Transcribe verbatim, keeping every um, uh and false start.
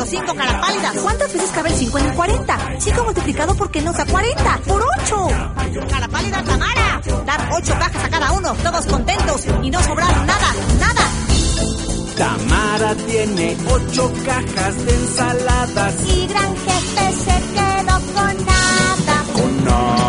cinco caras pálidas. ¿Cuántas veces cabe el cinco en el cuarenta? cinco multiplicado por qué nos da cuarenta. ¡Por ocho! Cara pálida, Tamara. Dar ocho cajas a cada uno, todos contentos y no sobrar nada, nada. Tamara tiene ocho cajas de ensaladas. Y gran jefe se quedó con nada. Con nada.